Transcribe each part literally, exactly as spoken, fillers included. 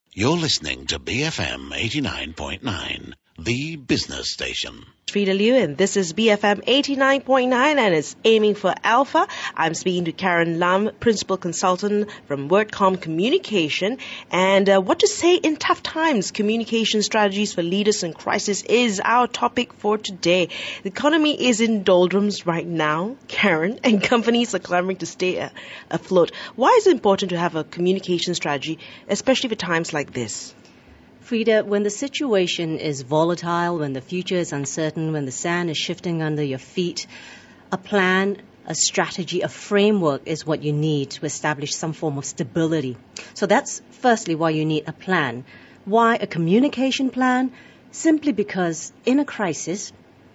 You're listening to B F M eighty-nine point nine, the business station. Frida Liu, and this is B F M eighty-nine point nine, and it's aiming for Alpha. I'm speaking to Karen Lam, Principal Consultant from WordCom Communication. And uh, what to say in tough times? Communication strategies for leaders in crisis is our topic for today. The economy is in doldrums right now, Karen, and companies are clamoring to stay a- afloat. Why is it important to have a communication strategy, especially for times like this? Frida, when the situation is volatile, when the future is uncertain, when the sand is shifting under your feet, a plan, a strategy, a framework is what you need to establish some form of stability. So that's firstly why you need a plan. Why a communication plan? Simply because in a crisis,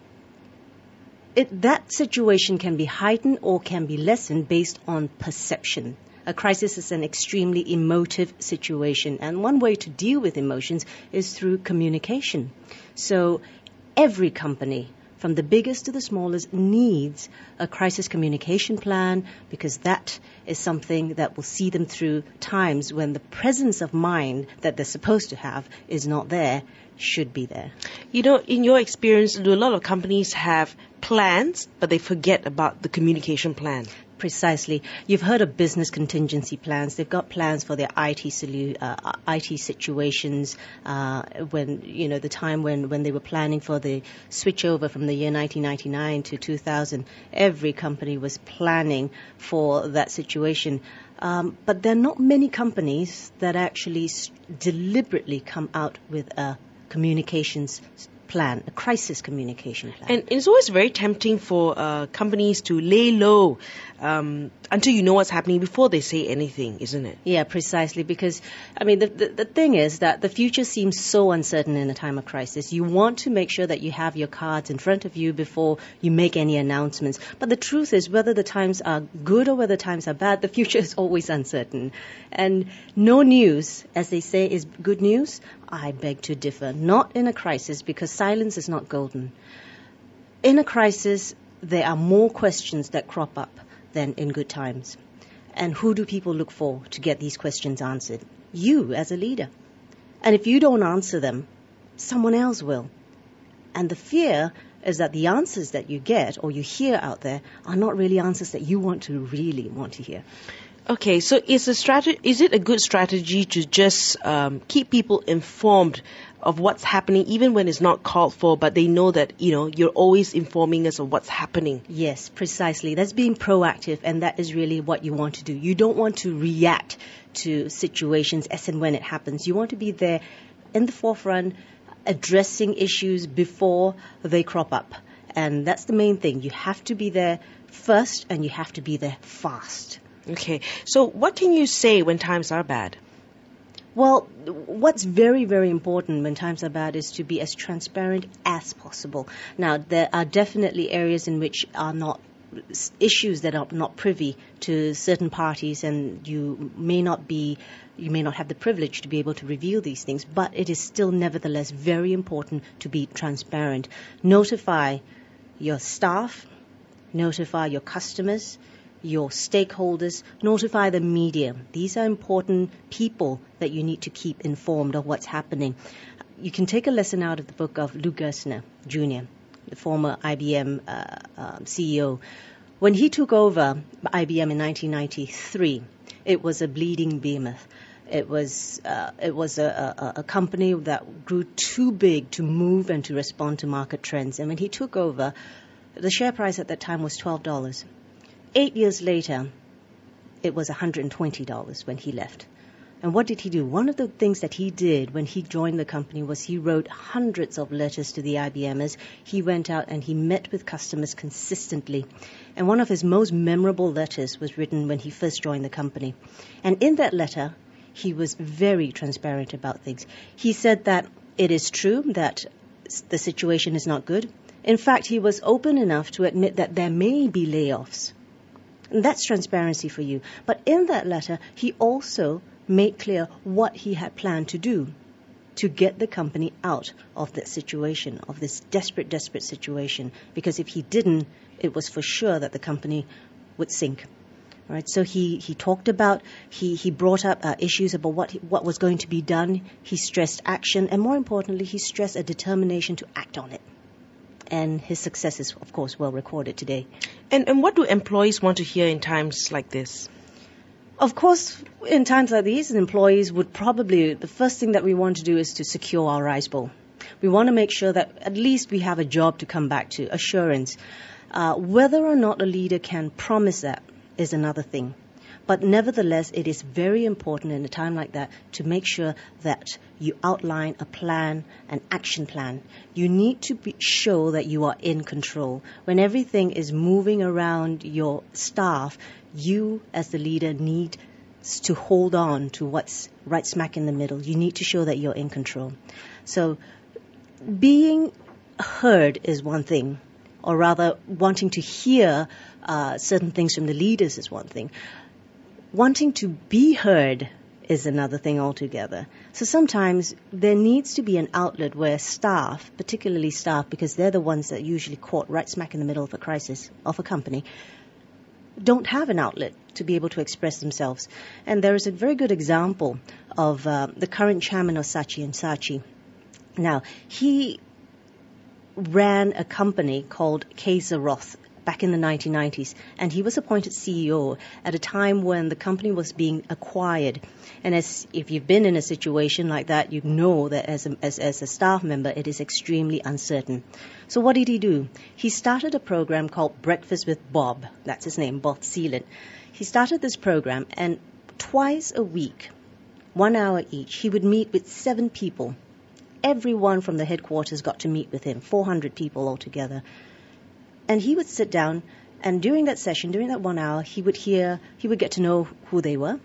it, that situation can be heightened or can be lessened based on perception. A crisis is an extremely emotive situation, and one way to deal with emotions is through communication. So every company, from the biggest to the smallest, needs a crisis communication plan, because that is something that will see them through times when the presence of mind that they're supposed to have is not there, should be there. You know, in your experience, do a lot of companies have plans, but they forget about the communication plan? Precisely. You've heard of business contingency plans. They've got plans for their I T solu- uh, I T situations. Uh, when you know the time when, when they were planning for the switchover from the year nineteen ninety-nine to two thousand, every company was planning for that situation. Um, but there are not many companies that actually s- deliberately come out with a communications plan, a crisis communication plan. And it's always very tempting for uh, companies to lay low um, until you know what's happening before they say anything, isn't it? Yeah, precisely, because, I mean, the, the, the thing is that the future seems so uncertain in a time of crisis. You want to make sure that you have your cards in front of you before you make any announcements. But the truth is, whether the times are good or whether times are bad, the future is always uncertain. And no news, as they say, is good news. I beg to differ. Not in a crisis, because silence is not golden. In a crisis, there are more questions that crop up than in good times. And who do people look for to get these questions answered? You, as a leader. And if you don't answer them, someone else will. And the fear is that the answers that you get or you hear out there are not really answers that you want to really want to hear. Okay, so is a strategy, is it a good strategy to just um, keep people informed of what's happening, even when it's not called for, but they know that, you know, you're always informing us of what's happening? Yes, precisely. That's being proactive, and that is really what you want to do. You don't want to react to situations as and when it happens. You want to be there in the forefront, addressing issues before they crop up. And that's the main thing. You have to be there first, and you have to be there fast. Okay, so what can you say when times are bad? Well, what's very, very important when times are bad is to be as transparent as possible. Now, there are definitely areas in which are not issues that are not privy to certain parties, and you may not be, you may not have the privilege to be able to reveal these things, but it is still nevertheless very important to be transparent. Notify your staff, notify your customers, your stakeholders, notify the media. These are important people that you need to keep informed of what's happening. You can take a lesson out of the book of Lou Gerstner Junior, the former I B M uh, uh, C E O. When he took over I B M in nineteen ninety-three, it was a bleeding behemoth. It was uh, it was a, a, a company that grew too big to move and to respond to market trends. And when he took over, the share price at that time was twelve dollars. Eight years later, it was one hundred twenty dollars when he left. And what did he do? One of the things that he did when he joined the company was he wrote hundreds of letters to the IBMers. He went out and he met with customers consistently. And one of his most memorable letters was written when he first joined the company. And in that letter, he was very transparent about things. He said that it is true that the situation is not good. In fact, he was open enough to admit that there may be layoffs. And that's transparency for you. But in that letter, he also made clear what he had planned to do to get the company out of that situation, of this desperate, desperate situation. Because if he didn't, it was for sure that the company would sink. Right, so he, he talked about, he, he brought up uh, issues about what he, what was going to be done. He stressed action, and more importantly, he stressed a determination to act on it. And his success is, of course, well recorded today. And, and what do employees want to hear in times like this? Of course, in times like these, employees would probably, the first thing that we want to do is to secure our rice bowl. We want to make sure that at least we have a job to come back to, assurance. Uh, whether or not a leader can promise that is another thing. But nevertheless, it is very important in a time like that to make sure that you outline a plan, an action plan. You need to be, show that you are in control. When everything is moving around your staff, you as the leader need to hold on to what's right smack in the middle. You need to show that you're in control. So being heard is one thing, or rather wanting to hear uh, certain things from the leaders is one thing. Wanting to be heard is another thing altogether. So sometimes there needs to be an outlet where staff, particularly staff, because they're the ones that usually caught right smack in the middle of a crisis of a company, don't have an outlet to be able to express themselves. And there is a very good example of uh, the current chairman of Saatchi and Saatchi. Now, he ran a company called Kaiser Roth back in the nineteen nineties, and he was appointed C E O at a time when the company was being acquired. And as if you've been in a situation like that, you know that as a, as, as a staff member, it is extremely uncertain. So what did he do? He started a program called Breakfast with Bob. That's his name, Bob Seeland. He started this program, and twice a week, one hour each, he would meet with seven people. Everyone from the headquarters got to meet with him, four hundred people altogether. And he would sit down, and during that session, during that one hour, he would hear, he would get to know who they were,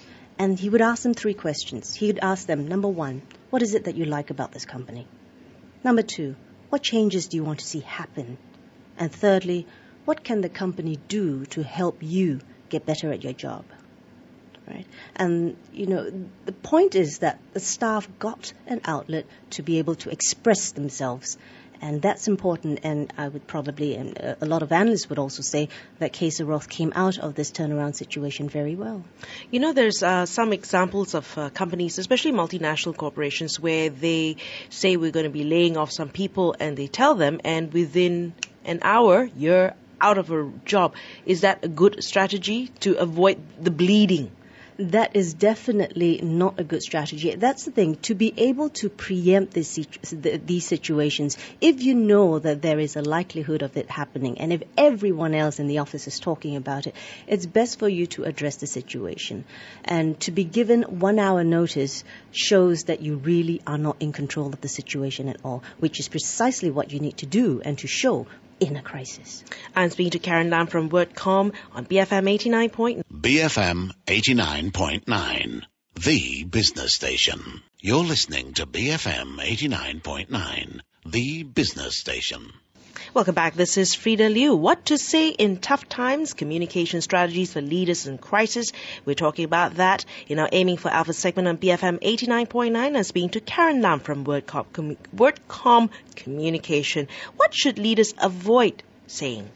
and he would ask them three questions. He would ask them, number one, what is it that you like about this company? Number two, what changes do you want to see happen? And thirdly, what can the company do to help you get better at your job? Right? And, you know, the point is that the staff got an outlet to be able to express themselves. And that's important, and I would probably, and a lot of analysts would also say that Kaiser Roth came out of this turnaround situation very well. You know, there's uh, some examples of uh, companies, especially multinational corporations, where they say we're going to be laying off some people, and they tell them, and within an hour, you're out of a job. Is that a good strategy to avoid the bleeding? That is definitely not a good strategy. That's the thing, to be able to preempt this, these situations, if you know that there is a likelihood of it happening, and if everyone else in the office is talking about it, it's best for you to address the situation. And to be given one hour notice shows that you really are not in control of the situation at all, which is precisely what you need to do and to show in a crisis. I'm speaking to Karen Lam from WordCom on B F M eighty-nine point nine. B F M eighty-nine point nine, the business station. You're listening to B F M eighty-nine point nine, the business station. Welcome back. This is Frida Liu. What to say in tough times? Communication strategies for leaders in crisis. We're talking about that in our Aiming for Alpha segment on B F M eighty-nine point nine. I'm speaking to Karen Lam from WordCom, Com- WordCom Communication. What should leaders avoid saying?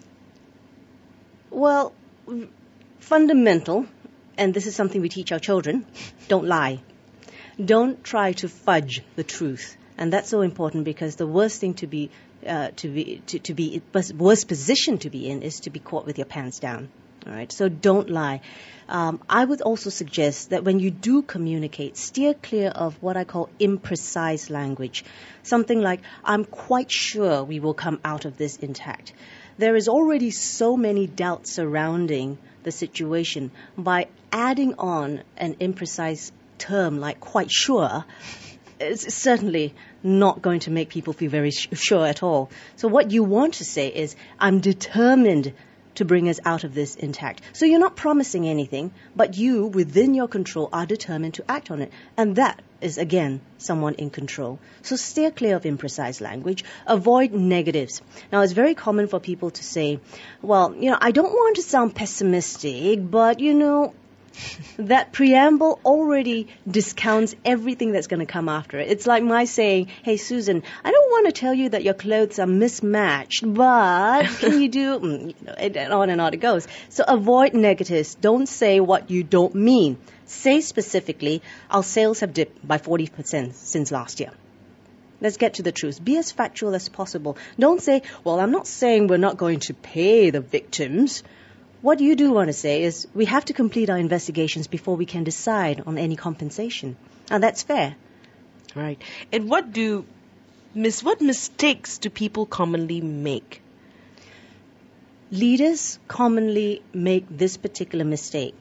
Well, fundamental, and this is something we teach our children, don't lie. Don't try to fudge the truth. And that's so important, because the worst thing to be uh, to be to, to be worst position to be in is to be caught with your pants down. All right, so don't lie. Um, I would also suggest that when you do communicate, steer clear of what I call imprecise language. Something like, I'm quite sure we will come out of this intact. There is already so many doubts surrounding the situation. By adding on an imprecise term like quite sure, it's certainly not going to make people feel very sh- sure at all. So what you want to say is, I'm determined to bring us out of this intact. So you're not promising anything, but you, within your control, are determined to act on it. And that is, again, someone in control. So steer clear of imprecise language. Avoid negatives. Now, it's very common for people to say, well, you know, I don't want to sound pessimistic, but, you know, That preamble already discounts everything that's going to come after it. It's like my saying, hey, Susan, I don't want to tell you that your clothes are mismatched, but can you do, mm, you know, and on and on it goes. So avoid negatives. Don't say what you don't mean. Say specifically, our sales have dipped by forty percent since last year. Let's get to the truth. Be as factual as possible. Don't say, well, I'm not saying we're not going to pay the victims. What you do want to say is we have to complete our investigations before we can decide on any compensation. And that's fair. Right. And what do, miss, what mistakes do people commonly make? Leaders commonly make this particular mistake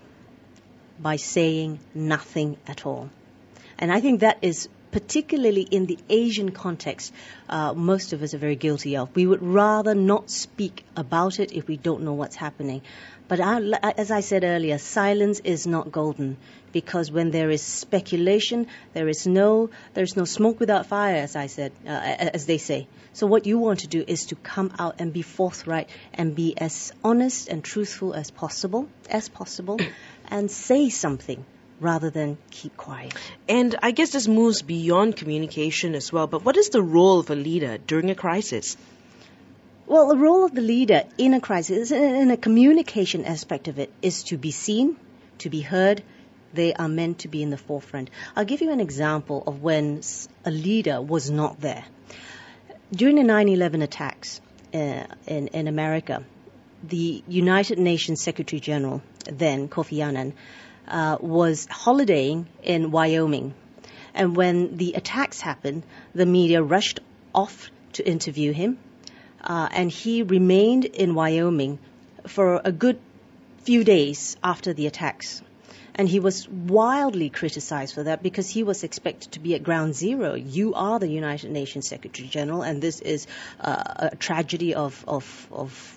by saying nothing at all. And I think that is particularly in the Asian context, uh, most of us are very guilty of. We would rather not speak about it if we don't know what's happening. But I, as I said earlier, silence is not golden, because when there is speculation, there is no there is no smoke without fire, as I said, uh, as they say. So what you want to do is to come out and be forthright and be as honest and truthful as possible, as possible, and say something, rather than keep quiet. And I guess this moves beyond communication as well. But what is the role of a leader during a crisis? Well, the role of the leader in a crisis, in a communication aspect of it, is to be seen, to be heard. They are meant to be in the forefront. I'll give you an example of when a leader was not there. During the nine eleven attacks uh, in, in America, the United Nations Secretary General, then Kofi Annan, Uh, was holidaying in Wyoming. And when the attacks happened, the media rushed off to interview him. Uh, and he remained in Wyoming for a good few days after the attacks. And he was wildly criticized for that, because he was expected to be at ground zero. You are the United Nations Secretary General, and this is uh, a tragedy of, of, of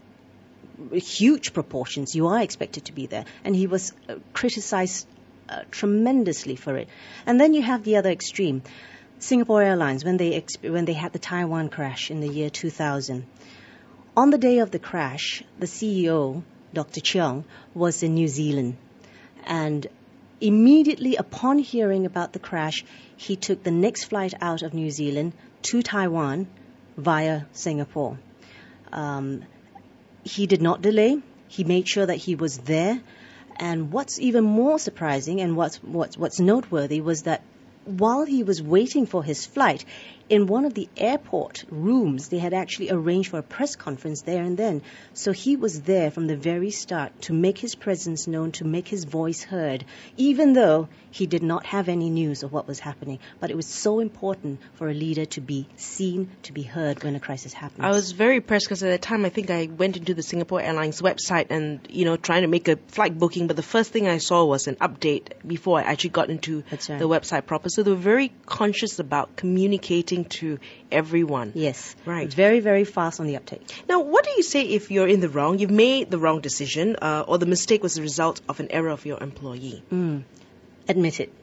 huge proportions. You are expected to be there. And he was uh, criticized uh, tremendously for it. And then you have the other extreme. Singapore Airlines, when they exp- when they had the Taiwan crash in the year two thousand. On the day of the crash, the C E O, Doctor Cheong, was in New Zealand. And immediately upon hearing about the crash, he took the next flight out of New Zealand to Taiwan via Singapore. Um, He did not delay. He made sure that he was there. And what's even more surprising and what's, what's, what's noteworthy was that while he was waiting for his flight, in one of the airport rooms, they had actually arranged for a press conference there and then. So he was there from the very start to make his presence known, to make his voice heard, even though he did not have any news of what was happening. But it was so important for a leader to be seen, to be heard when a crisis happens. I was very impressed, because at that time I think I went into the Singapore Airlines website and, you know, trying to make a flight booking, but the first thing I saw was an update before I actually got into That's right. the website proper. So they were very conscious about communicating to everyone. Yes. Right. Very, very fast on the uptake. Now, what do you say if you're in the wrong, you've made the wrong decision, uh, or the mistake was the result of an error of your employee? Mm. Admit it.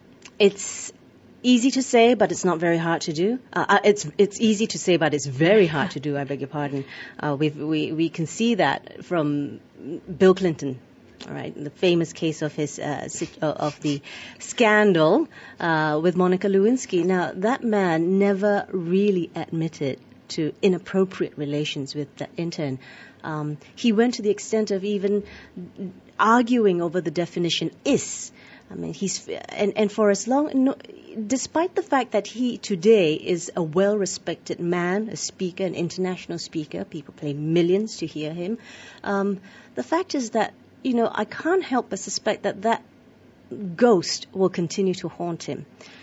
It's easy to say, but it's not very hard to do. Uh, uh, it's it's easy to say, but it's very hard to do. I beg your pardon. Uh, we've, we we can see that from Bill Clinton. All right, the famous case of his uh, sit- uh, of the scandal uh, with Monica Lewinsky. Now, that man never really admitted to inappropriate relations with that intern. Um, he went to the extent of even arguing over the definition "is." I mean, he's and, and for as long, no, despite the fact that he today is a well-respected man, a speaker, an international speaker, people pay millions to hear him. Um, the fact is that, you know, I can't help but suspect that that ghost will continue to haunt him.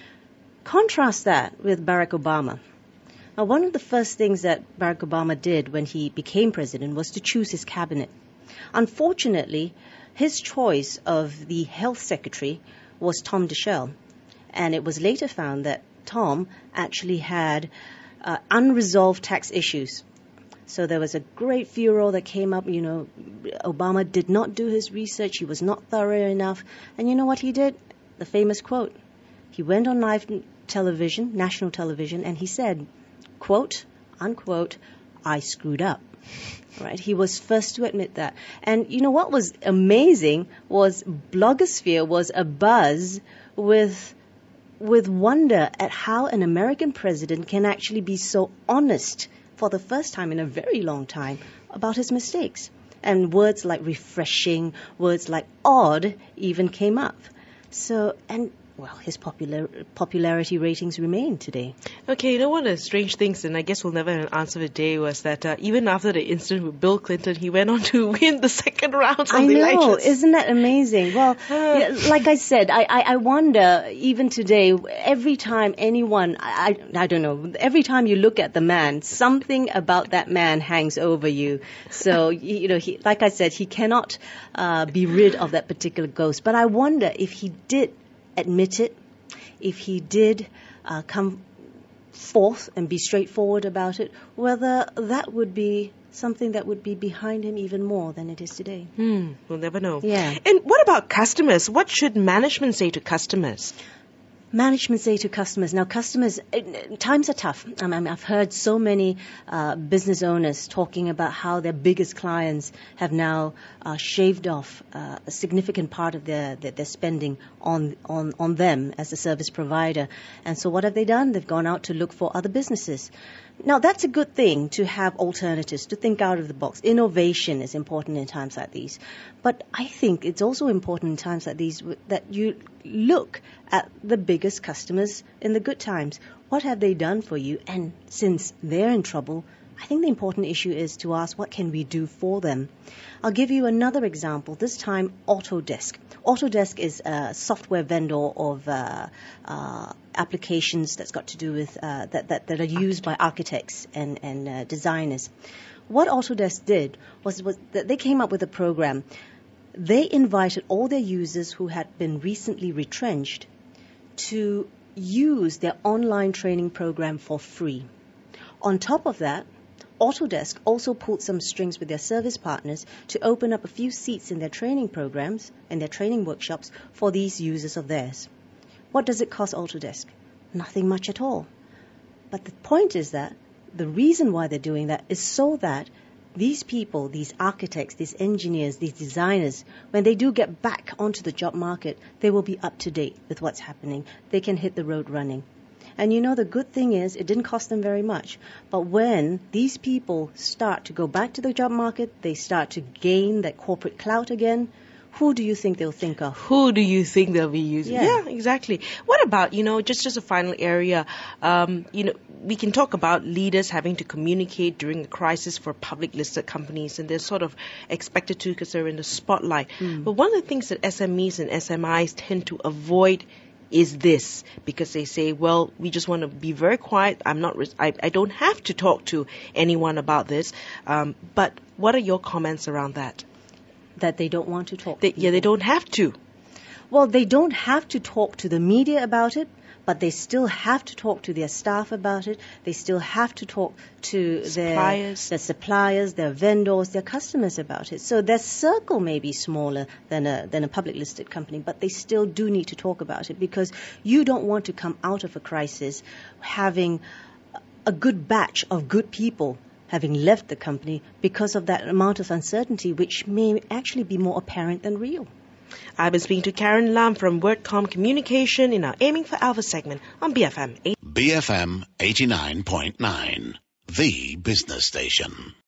Contrast that with Barack Obama. Now, one of the first things that Barack Obama did when he became president was to choose his cabinet. Unfortunately, his choice of the health secretary was Tom Daschle, and it was later found that Tom actually had uh, unresolved tax issues. So there was a great furor that came up. You know, Obama did not do his research. He was not thorough enough. And you know what he did? The famous quote. He went on live television, national television, and he said, quote, unquote, I screwed up. Right? He was first to admit that. And you know what was amazing was blogosphere was abuzz with with wonder at how an American president can actually be so honest for the first time in a very long time about his mistakes. And words like refreshing, words like odd even came up. So, and well, his popular popularity ratings remain today. Okay, you know one of the strange things, and I guess we'll never have an answer today, was that uh, even after the incident with Bill Clinton, he went on to win the second round of I the know, elections. Isn't that amazing? Well, yeah, like I said, I, I, I wonder, even today, every time anyone, I, I, I don't know, every time you look at the man, something about that man hangs over you. So, you know, he, like I said, he cannot uh, be rid of that particular ghost. But I wonder if he did admit it, if he did uh, come forth and be straightforward about it, whether that would be something that would be behind him even more than it is today. Hmm, we'll never know. Yeah. And what about customers? What should management say to customers? Management say to customers, now customers, it, times are tough. I mean, I've heard so many uh, business owners talking about how their biggest clients have now uh, shaved off uh, a significant part of their, their, their spending on, on, on them as a service provider. And so what have they done? They've gone out to look for other businesses. Now, that's a good thing to have alternatives, to think out of the box. Innovation is important in times like these. But I think it's also important in times like these that you look at the biggest customers in the good times. What have they done for you? And since they're in trouble, I think the important issue is to ask, what can we do for them? I'll give you another example, this time Autodesk. Autodesk is a software vendor of uh, uh, applications that's got to do with, uh, that, that, that are used by architects and, and uh, designers. What Autodesk did was, was that they came up with a program. They invited all their users who had been recently retrenched to use their online training program for free. On top of that, Autodesk also pulled some strings with their service partners to open up a few seats in their training programs and their training workshops for these users of theirs. What does it cost Autodesk? Nothing much at all. But the point is that the reason why they're doing that is so that these people, these architects, these engineers, these designers, when they do get back onto the job market, they will be up to date with what's happening. They can hit the road running. And you know, the good thing is it didn't cost them very much. But when these people start to go back to the job market, they start to gain that corporate clout again, who do you think they'll think of? Who do you think they'll be using? Yeah, yeah exactly. What about, you know, just, just a final area, um, you know, we can talk about leaders having to communicate during a crisis for public listed companies, and they're sort of expected to because they're in the spotlight. Mm. But one of the things that S M Es and S M Is tend to avoid is this, because they say, well, we just want to be very quiet. I'm not, res- I, I don't have to talk to anyone about this. Um, but what are your comments around that? That they don't want to talk they, to Yeah, they don't have to. Well, they don't have to talk to the media about it, but they still have to talk to their staff about it. They still have to talk to suppliers. their, their suppliers, their vendors, their customers about it. So their circle may be smaller than a, than a public listed company, but they still do need to talk about it, because you don't want to come out of a crisis having a good batch of good people having left the company because of that amount of uncertainty, which may actually be more apparent than real. I've been speaking to Karen Lam from WordCom Communication in our Aiming for Alpha segment on B F M. B F M eighty-nine point nine, the business station.